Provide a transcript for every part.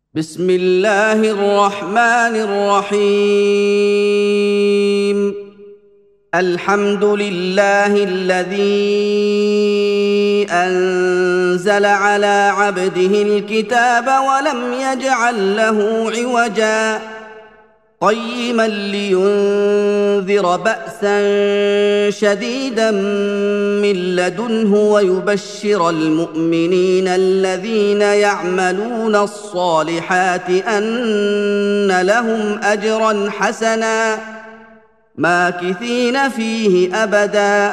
بسم الله الرحمن الرحيم. الحمد لله الذي أنزل على عبده الكتاب ولم يجعل له عوجا قيما لينذر بأسا شديدا من لدنه ويبشر المؤمنين الذين يعملون الصالحات أن لهم أجرا حسنا ماكثين فيه أبدا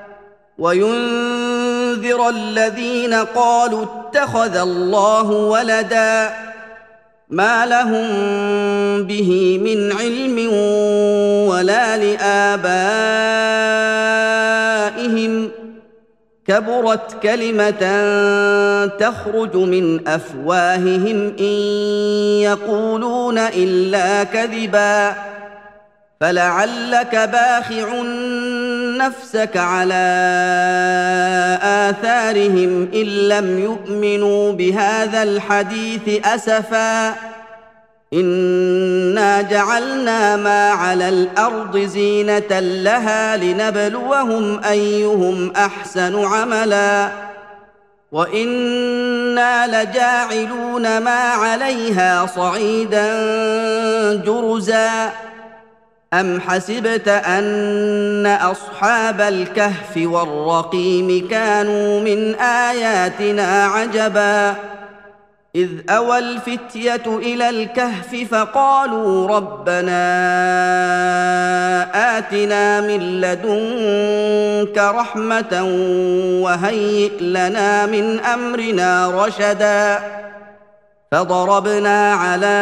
وينذر الذين قالوا اتخذ الله ولدا ما لهم به من علم ولا لآبائهم كبرت كلمة تخرج من أفواههم إن يقولون إلا كذبا فلعلك باخع نفسك على آثارهم إن لم يؤمنوا بهذا الحديث أسفا إنا جعلنا ما على الأرض زينة لها لنبلوهم أيهم أحسن عملا وإنا لجاعلون ما عليها صعيدا جرزا أم حسبت أن أصحاب الكهف والرقيم كانوا من آياتنا عجبا إذ أوى الفتية إلى الكهف فقالوا ربنا آتنا من لدنك رحمة وهيئ لنا من أمرنا رشدا فضربنا على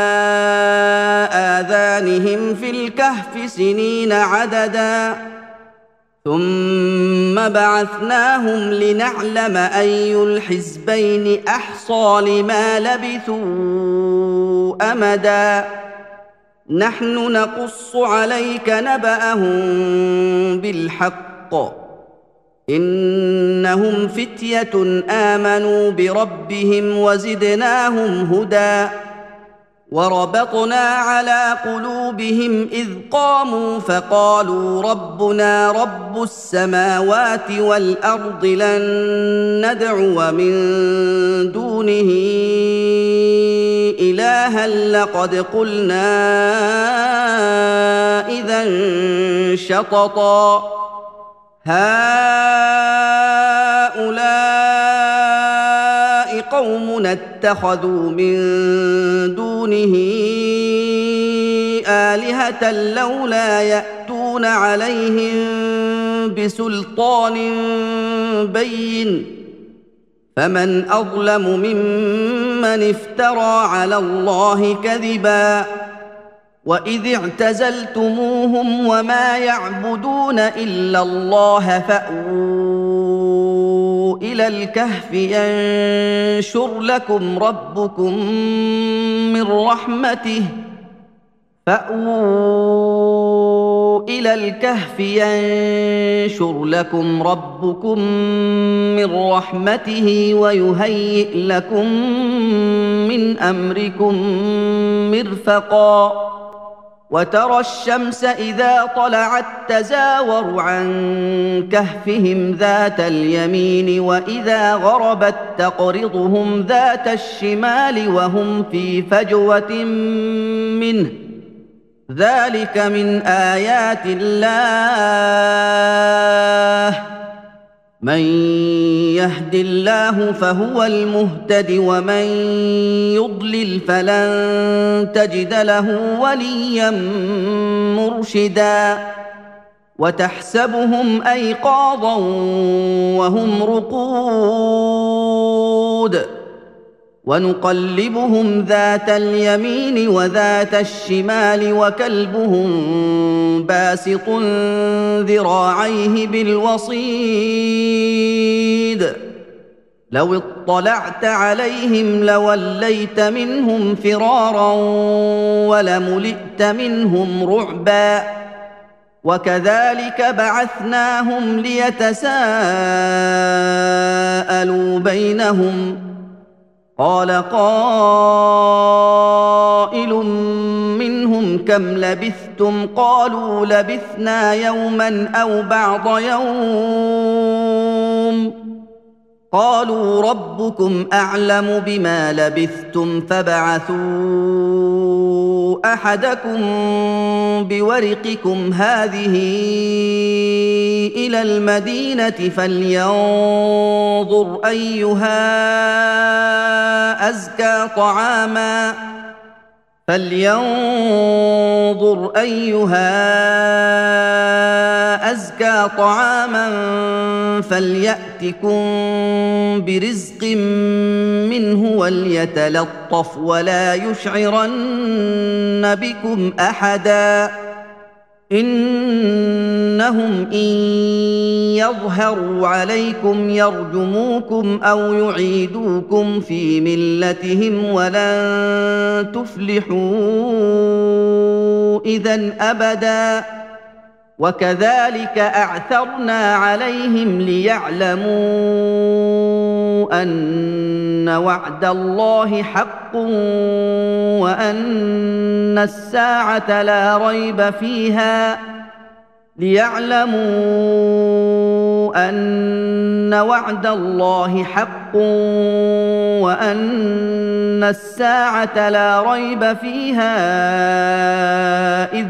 آذانهم في الكهف سنين عددا ثم بعثناهم لنعلم أي الحزبين أحصى لما لبثوا أمدا نحن نقص عليك نبأهم بالحق إنهم فتية آمنوا بربهم وزدناهم هدى وربطنا على قلوبهم إذ قاموا فقالوا ربنا رب السماوات والأرض لن ندعو من دونه إلها لقد قلنا إذا شططا هؤلاء قومنا اتخذوا من دونه آلهة لولا يأتون عليهم بسلطان بين فمن أظلم ممن افترى على الله كذبا وإذ اعتزلتموهم وما يعبدون إلا الله فأووا إلى الكهف ينشر لكم ربكم من رحمته ويهيئ لكم من أمركم مرفقا وترى الشمس إذا طلعت تزاور عن كهفهم ذات اليمين وإذا غربت تقرضهم ذات الشمال وهم في فجوة منه ذلك من آيات الله من يهد الله فهو المهتد ومن يضلل فلن تجد له وليا مرشدا وتحسبهم أيقاظا وهم رقود ونقلبهم ذات اليمين وذات الشمال وكلبهم باسط ذراعيه بالوصيد لو اطلعت عليهم لوليت منهم فرارا ولملئت منهم رعبا وكذلك بعثناهم ليتساءلوا بينهم قال قائل كم لبثتم قالوا لبثنا يوما أو بعض يوم قالوا ربكم أعلم بما لبثتم فابعثوا أحدكم بورقكم هذه إلى المدينة فلينظر أيها أزكى طعاما فليأتكم برزق منه وليتلطف ولا يشعرن بكم أحدا إنهم إن يظهروا عليكم يرجموكم أو يعيدوكم في ملتهم ولن تفلحوا إذن أبدا وكذلك أعثرنا عليهم ليعلموا أن وعد الله حق وأن الساعة لا ريب فيها إذ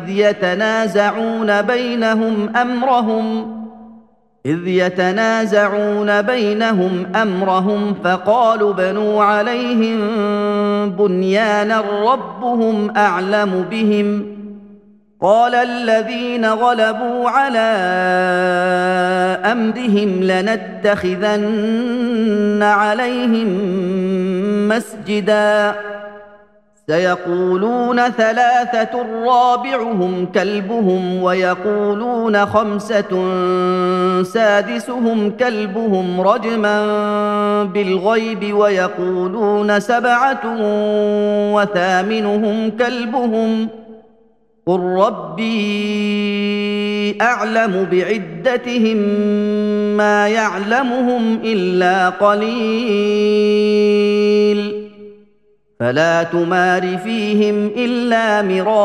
يتنازعون بينهم أمرهم فقالوا بنوا عليهم بنيانا ربهم أعلم بهم قال الذين غلبوا على أمرهم لنتخذن عليهم مسجدا سيقولون ثلاثة رابعهم كلبهم ويقولون خمسة سادسهم كلبهم رجما بالغيب ويقولون سبعة وثامنهم كلبهم قل ربي أعلم بعدتهم ما يعلمهم إلا قليل فلا تمار فيهم إلا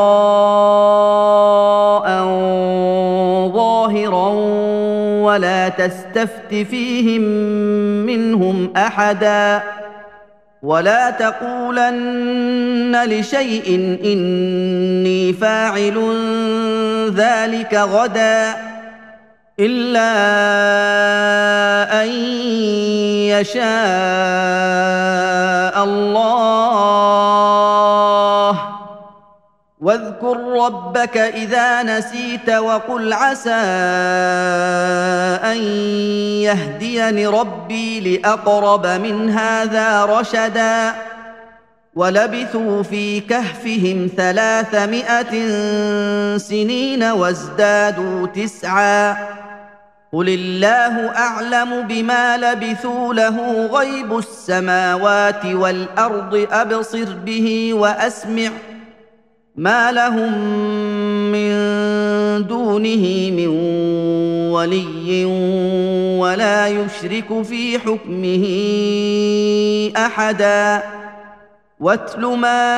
مراء ظاهرا ولا تستفت فيهم منهم أحدا ولا تقولن لشيء إني فاعل ذلك غدا إلا أن يشاء الله واذكر ربك إذا نسيت وقل عسى أن يهديني ربي لأقرب من هذا رشدا ولبثوا في كهفهم 300 سنين وازدادوا 9 قل الله أعلم بما لبثوا له غيب السماوات والأرض أبصر به وأسمع ما لهم من دونه من ولي ولا يشرك في حكمه أحدا واتل ما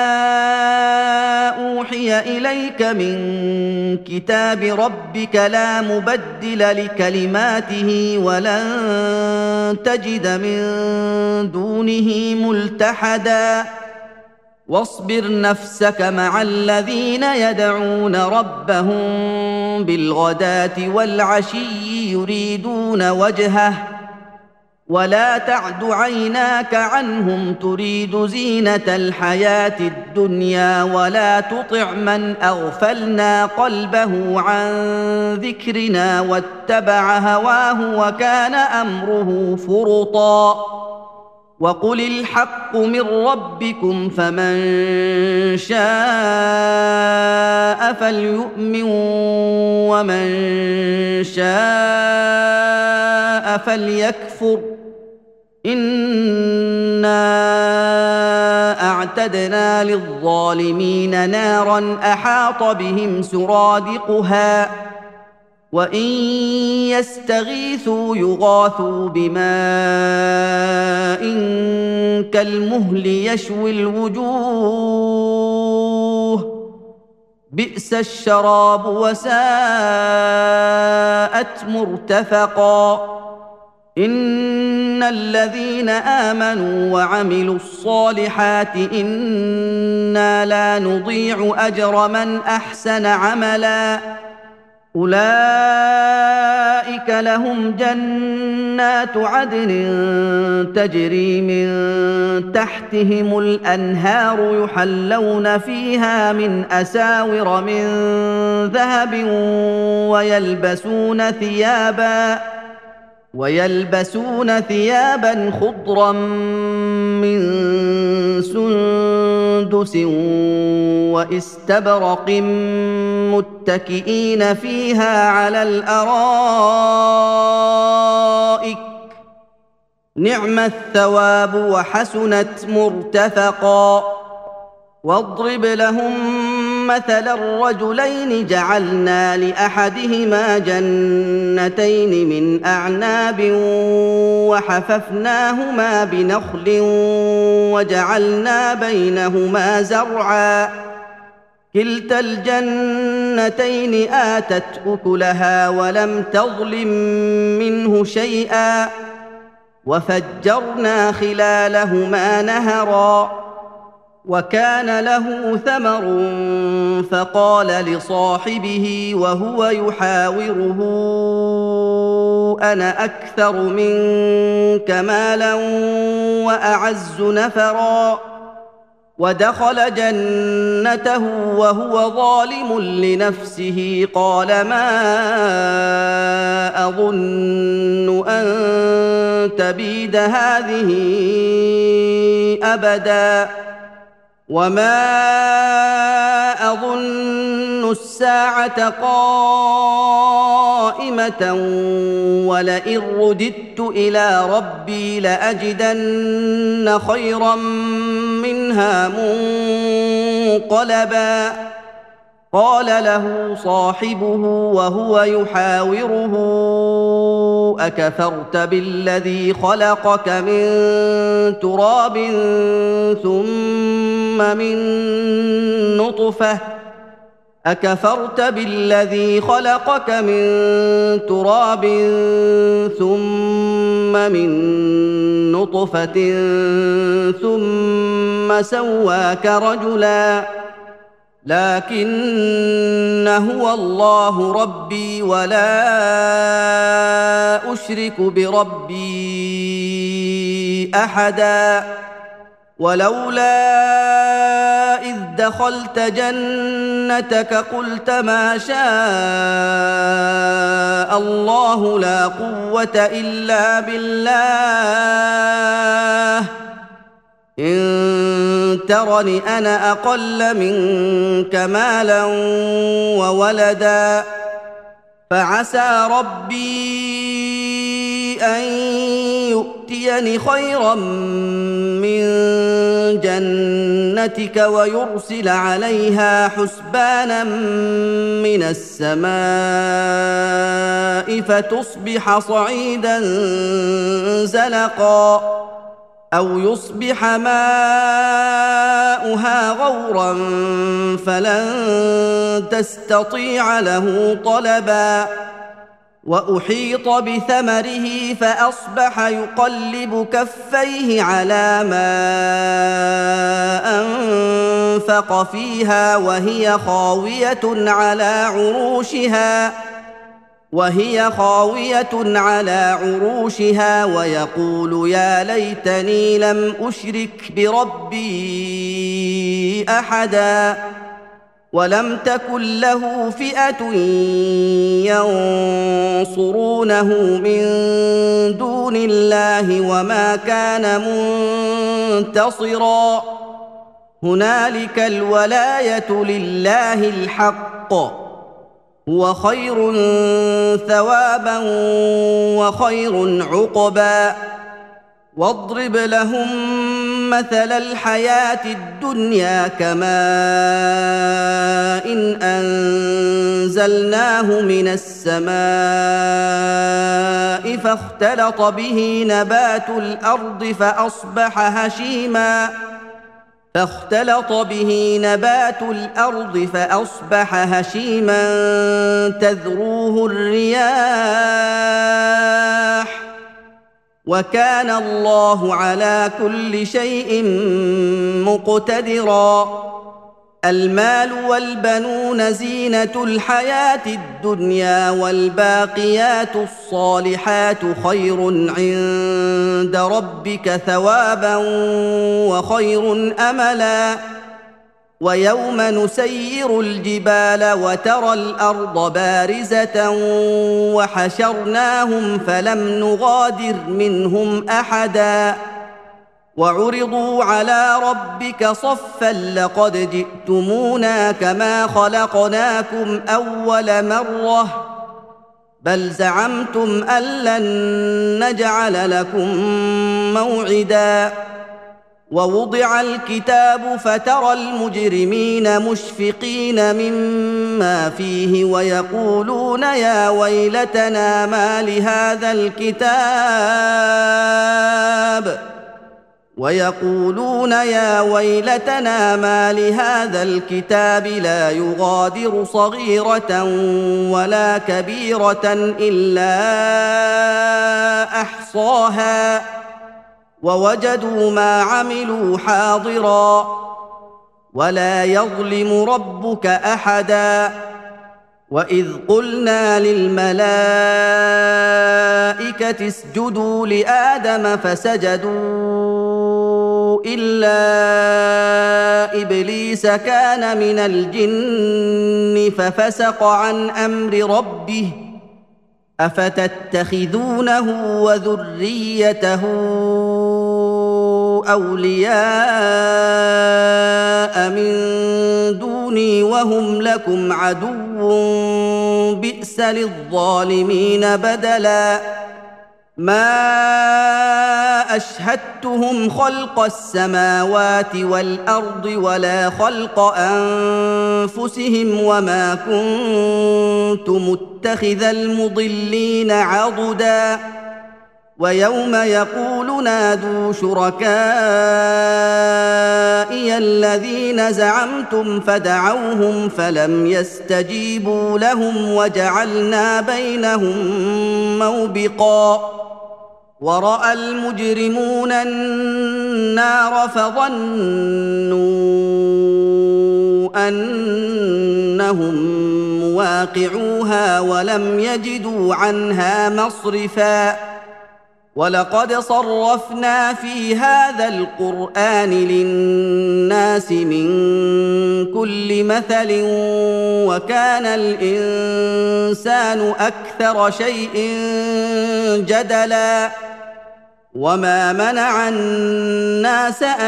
أوحي إليك من كتاب ربك لا مبدل لكلماته ولن تجد من دونه ملتحدا واصبر نفسك مع الذين يدعون ربهم بالغداة والعشي يريدون وجهه ولا تعد عيناك عنهم تريد زينة الحياة الدنيا ولا تطع من أغفلنا قلبه عن ذكرنا واتبع هواه وكان أمره فرطا وقل الحق من ربكم فمن شاء فليؤمن ومن شاء فليكفر إنا أعتدنا للظالمين نارا أحاط بهم سرادقها وإن يستغيثوا يغاثوا بماء كالمهل يشوي الوجوه بئس الشراب وساءت مرتفقا إن الذين آمنوا وعملوا الصالحات إنا لا نضيع أجر من أحسن عملا أولئك لهم جنات عدن تجري من تحتهم الأنهار يحلون فيها من أساور من ذهب ويلبسون ثيابا خضرا من سندس واستبرق متكئين فيها على الأرائك نعم الثواب وحسنت مرتفقا واضرب لهم مثل الرجلين جعلنا لأحدهما جنتين من أعناب وحففناهما بنخل وجعلنا بينهما زرعا كلتا الجنتين آتت أكلها ولم تظلم منه شيئا وفجرنا خلالهما نهرا وكان له ثمر فقال لصاحبه وهو يحاوره أنا أكثر منك مالا وأعز نفرا ودخل جنته وهو ظالم لنفسه قال ما أظن أن تبيد هذه أبدا وما أظن الساعة قائمة ولئن رددت إلى ربي لأجدن خيرا منها منقلبا قال له صاحبه وهو يحاوره أكفرت بالذي خلقك من تراب ثم من نطفة ثم سواك رجلا لكن هو الله ربي ولا أشرك بربي أحدا ولولا إذ دخلت جنتك قلت ما شاء الله لا قوة إلا بالله إن ترني أنا أقل منك مالا وولدا فعسى ربي أن يؤتيني خيرا من جنتك ويرسل عليها حسبانا من السماء فتصبح صعيدا زلقا أو يصبح ماؤها غورا فلن تستطيع له طلبا وأحيط بثمره فأصبح يقلب كفيه على ما أنفق فيها وهي خاوية على عروشها ويقول يا ليتني لم أشرك بربي أحدا ولم تكن له فئة ينصرونه من دون الله وما كان منتصرا هنالك الولاية لله الحق هو خير ثوابا وخير عقبا واضرب لهم مثل الحياة الدنيا كماء إن أنزلناه من السماء فاختلط به نبات الأرض فاختلط به نبات الارض فاصبح هشيما تذروه الرياح وكان الله على كل شيء مقتدرا المال والبنون زينة الحياة الدنيا والباقيات الصالحات خير عند ربك ثوابا وخير أملا ويوم نسير الجبال وترى الأرض بارزة وحشرناهم فلم نغادر منهم أحدا وعرضوا على ربك صفا لقد جئتمونا كما خلقناكم أول مرة بل زعمتم أن لن نجعل لكم موعدا ووضع الكتاب فترى المجرمين مشفقين مما فيه ويقولون يا ويلتنا ما لهذا الكتاب لا يغادر صغيرة ولا كبيرة إلا أحصاها ووجدوا ما عملوا حاضرا ولا يظلم ربك أحدا وإذ قلنا للملائكة اسجدوا لآدم فسجدوا إلا إبليس كان من الجن ففسق عن أمر ربه أفتتخذونه وذريته أولياء من دوني وهم لكم عدو بئس للظالمين بدلا ما أشهدتهم خلق السماوات والأرض ولا خلق أنفسهم وما كنت متخذ المضلين عضدا ويوم يقول نادوا شركائي الذين زعمتم فدعوهم فلم يستجيبوا لهم وجعلنا بينهم موبقا ورأى المجرمون النار فظنوا أنهم مواقعوها ولم يجدوا عنها مصرفا ولقد صرفنا في هذا القرآن للناس من كل مثل وكان الإنسان أكثر شيء جدلا وما منع الناس أن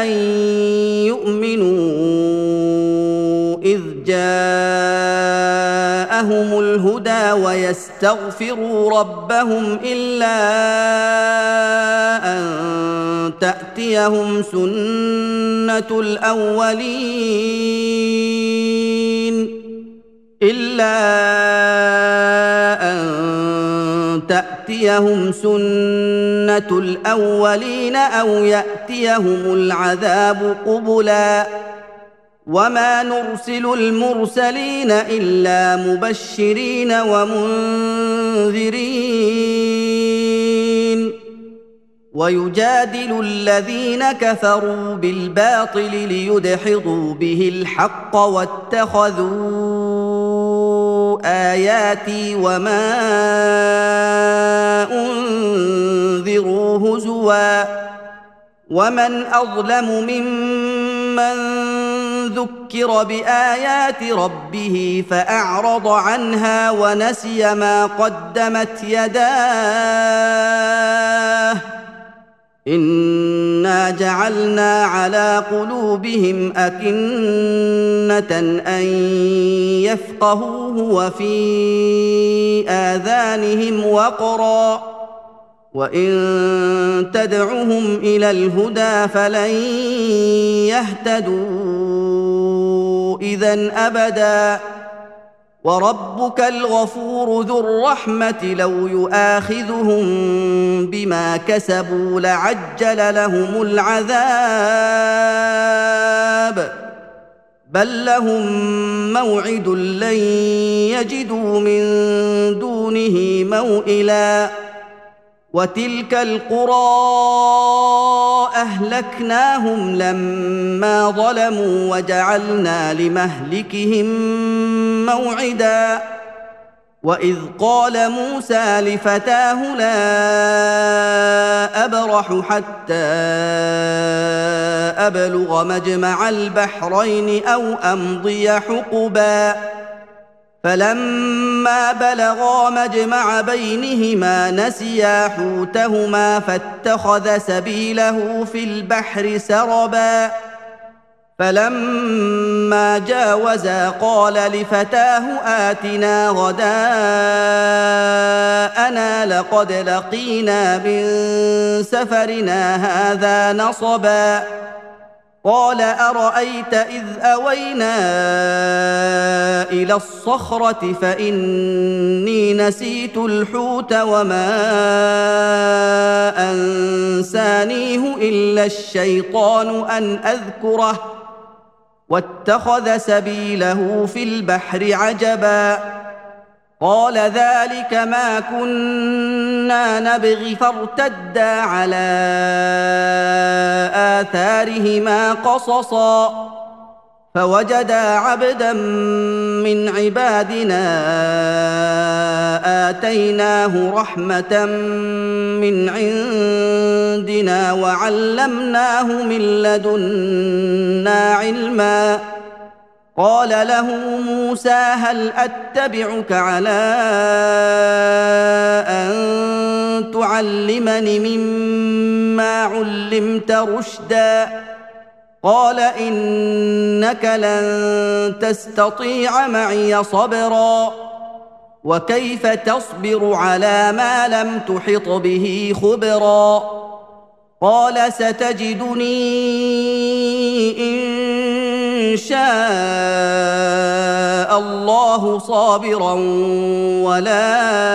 يؤمنوا إذ جاءهم الهدى ويستغفروا ربهم إلا أن تأتيهم سنة الأولين أو يأتيهم العذاب قبلا وما نرسل المرسلين إلا مبشرين ومنذرين ويجادل الذين كفروا بالباطل ليدحضوا به الحق واتخذوا آياتي وما أنذروا هزوا ومن أظلم ممن ذكر بآيات ربه فأعرض عنها ونسي ما قدمت يداه إنا جعلنا على قلوبهم أكنة أن يفقهوه وفي آذانهم وقرا وإن تدعهم إلى الهدى فلن يهتدوا إذن أبدا وربك الغفور ذو الرحمه لو يؤاخذهم بما كسبوا لعجل لهم العذاب بل لهم موعد لن يجدوا من دونه موئلا وتلك القرى اهلكناهم لما ظلموا وجعلنا لمهلكهم موعدا واذ قال موسى لفتاه لا ابرح حتى ابلغ مجمع البحرين او امضي حقبا فلما بلغا مجمع بينهما نسيا حوتهما فاتخذ سبيله في البحر سربا فلما جاوزا قال لفتاه آتنا غداءنا لقد لقينا من سفرنا هذا نصبا قال أرأيت إذ أوينا إلى الصخرة فإني نسيت الحوت وما أنسانيه إلا الشيطان أن أذكره واتخذ سبيله في البحر عجبا قال ذلك ما كنا نبغي فارتدا على آثارهما قصصا فوجدا عبدا من عبادنا آتيناه رحمة من عندنا وعلمناه من لدنا علما قال له موسى هل أتبعك على أن تعلمني مما علمت رشدا قال إنك لن تستطيع معي صبرا وكيف تصبر على ما لم تحط به خبرا قال ستجدني إن شاء الله صابرا ولا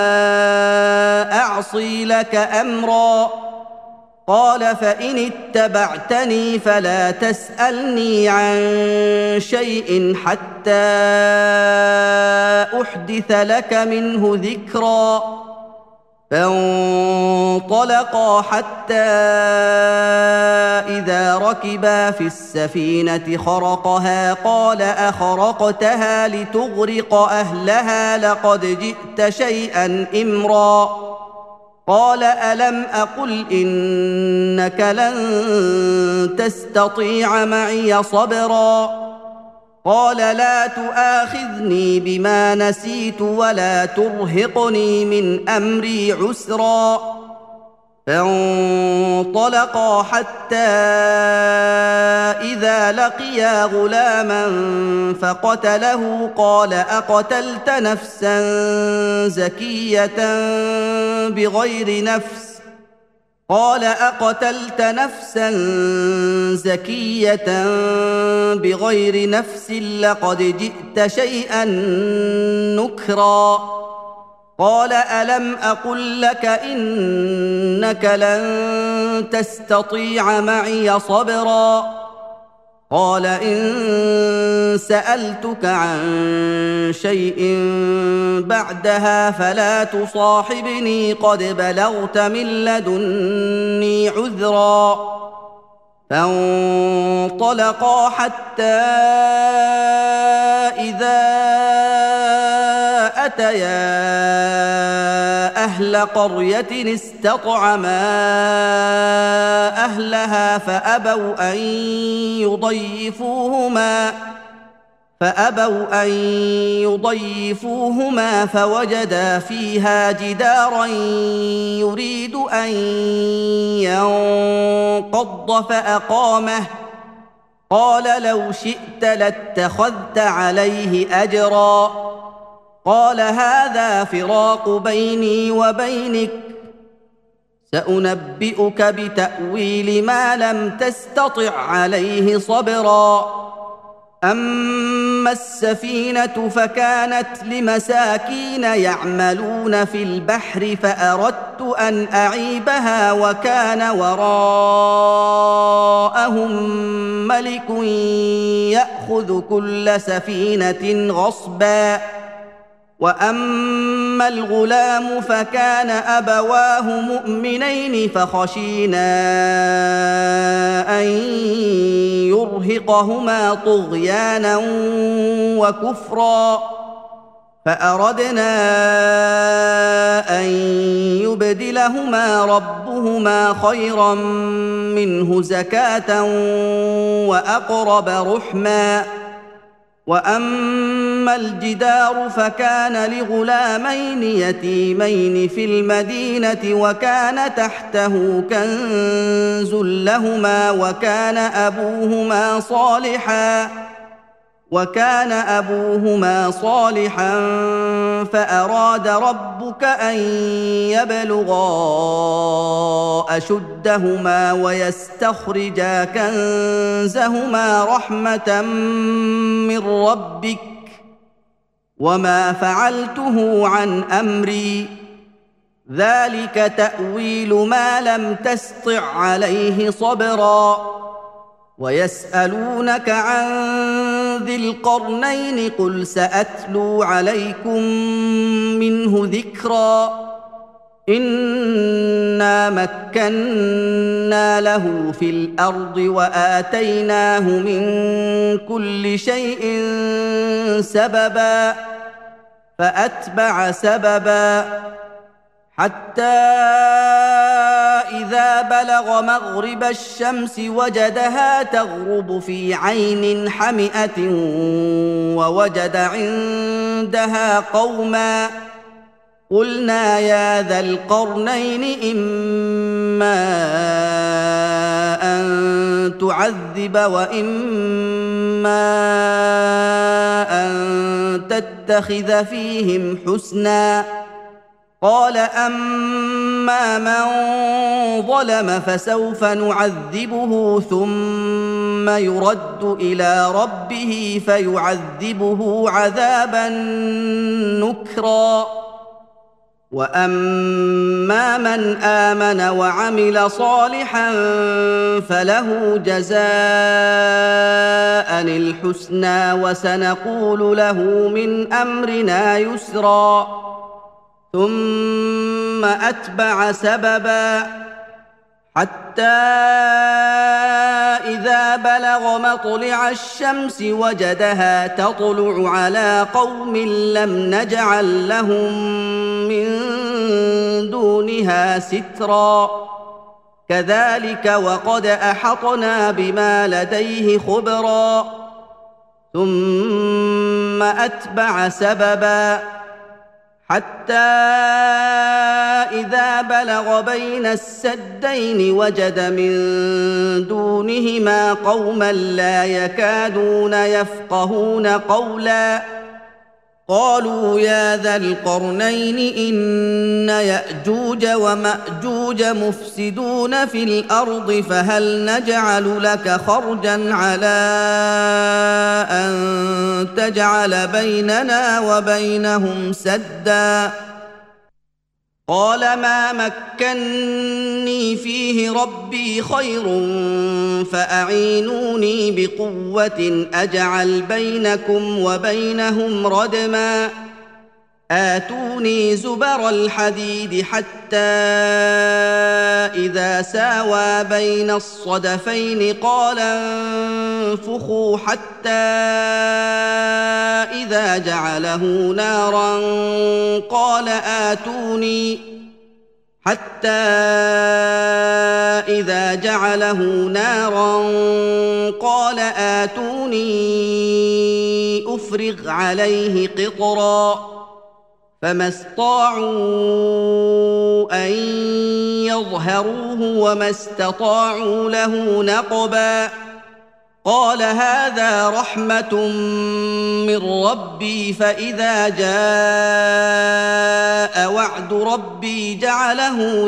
أعصي لك أمرا قال فإن اتبعتني فلا تسألني عن شيء حتى أحدث لك منه ذكرا فانطلقا حتى إذا ركبا في السفينة خرقها قال أخرقتها لتغرق أهلها لقد جئت شيئا إمرا قال ألم أقل إنك لن تستطيع معي صبرا قال لا تؤاخذني بما نسيت ولا ترهقني من أمري عسرا فانطلقا حتى إذا لقيا غلاما فقتله قال أقتلت نفسا زكية بغير نفس قال أقتلت نفسا زكية بغير نفس لقد جئت شيئا نكرا قال ألم أقل لك إنك لن تستطيع معي صبرا قال إن سألتك عن شيء بعدها فلا تصاحبني قد بلغت من لدني عذرا فانطلقا حتى إذا أتيا أهل قرية استطعما أهلها فأبوا أن يضيفوهما فوجدا فيها جدارا يريد أن ينقض فأقامه قال لو شئت لاتخذت عليه أجرا قال هذا فراق بيني وبينك سأنبئك بتأويل ما لم تستطع عليه صبرا أما أما السفينة فكانت لمساكين يعملون في البحر فأردت أن أعيبها وكان وراءهم ملك يأخذ كل سفينة غصبا وأما الغلام فكان أبواه مؤمنين فخشينا أن يرهقهما طغيانا وكفرا فأردنا أن يبدلهما ربهما خيرا منه زكاة وأقرب رحما وأما الجدار فكان لغلامين يتيمين في المدينة وكان تحته كنز لهما وكان أبوهما صالحا فأراد ربك أن يبلغا أشدهما ويستخرجا كنزهما رحمة من ربك وما فعلته عن أمري ذلك تأويل ما لم تسطع عليه صبرا ويسألونك عن ذي القرنين قل سأتلو عليكم منه ذكرا إنا مكنا له في الأرض وآتيناه من كل شيء سببا فأتبع سببا حتى إذا بلغ مغرب الشمس وجدها تغرب في عين حمئة ووجد عندها قوما قلنا يا ذا القرنين إما أن تعذب وإما أن تتخذ فيهم حسنا قال أما من ظلم فسوف نعذبه ثم يرد إلى ربه فيعذبه عذابا نكرا وأما من آمن وعمل صالحا فله جزاء الحسنى وسنقول له من أمرنا يسرا ثم أتبع سببا حتى إذا بلغ مطلع الشمس وجدها تطلع على قوم لم نجعل لهم من دونها سترا كذلك وقد أحطنا بما لديه خبرا ثم أتبع سببا حتى إذا بلغ بين السدين وجد من دونهما قوما لا يكادون يفقهون قولا قالوا يا ذا القرنين إن يأجوج ومأجوج مفسدون في الأرض فهل نجعل لك خرجا على أن تجعل بيننا وبينهم سدا قال ما مكني فيه ربي خير فأعينوني بقوة أجعل بينكم وبينهم ردما آتوني زبر الحديد حتى إذا ساوى بين الصدفين قال انفخوا حتى إذا جعله نارا قال آتوني أفرغ عليه قطرا فما استطاعوا أن يظهروه وما استطاعوا له نقبا قال هذا رحمة من ربي فإذا جاء وعد ربي جعله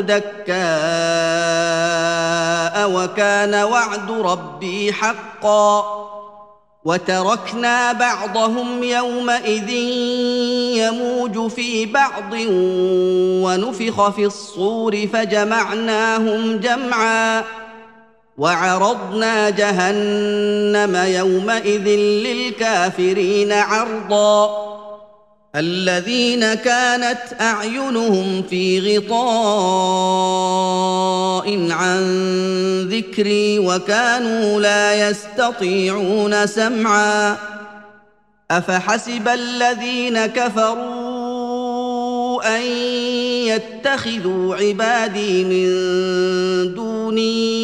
دكاء وكان وعد ربي حقا وتركنا بعضهم يومئذ يموج في بعض ونفخ في الصور فجمعناهم جمعا وعرضنا جهنم يومئذ للكافرين عرضا الذين كانت أعينهم في غطاء عن ذكري وكانوا لا يستطيعون سمعا أفحسب الذين كفروا أن يتخذوا عبادي من دوني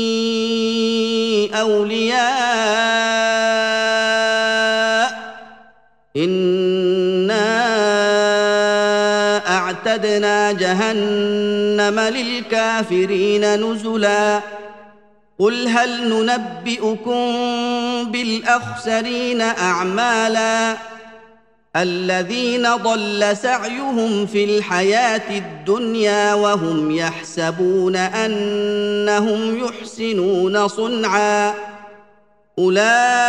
أولياء إنا أعتدنا جهنم للكافرين نزلا قل هل ننبئكم بالأخسرين أعمالا الذين ضل سعيهم في الحياة الدنيا وهم يحسبون أنهم يحسنون صنعا أولئك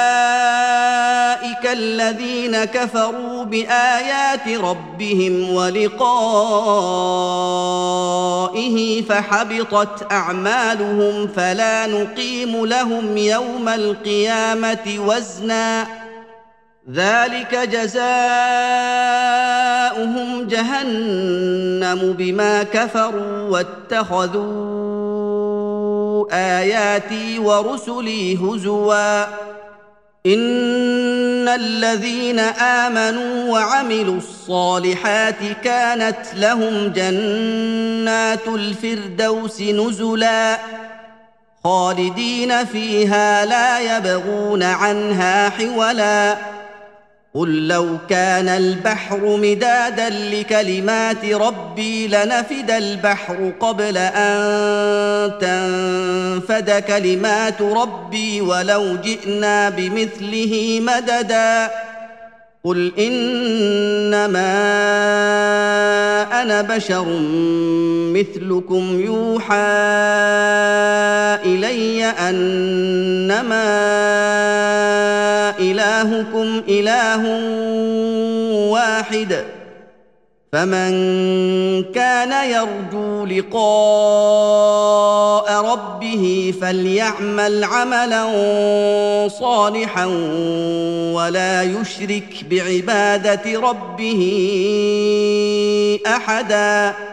الذين كفروا بآيات ربهم ولقائه فحبطت أعمالهم فلا نقيم لهم يوم القيامة وزنا ذلك جزاؤهم جهنم بما كفروا واتخذوا آياتي ورسلي هزوا إن الذين آمنوا وعملوا الصالحات كانت لهم جنات الفردوس نزلا خالدين فيها لا يبغون عنها حولا قل لو كان البحر مدادا لكلمات ربي لنفد البحر قبل أن تنفد كلمات ربي ولو جئنا بمثله مددا قل إنما أنا بشر مثلكم يوحى إلي أنما إلهكم إله واحد فمن كان يرجو لقاء ربه فليعمل عملا صالحا ولا يشرك بعبادة ربه أحدا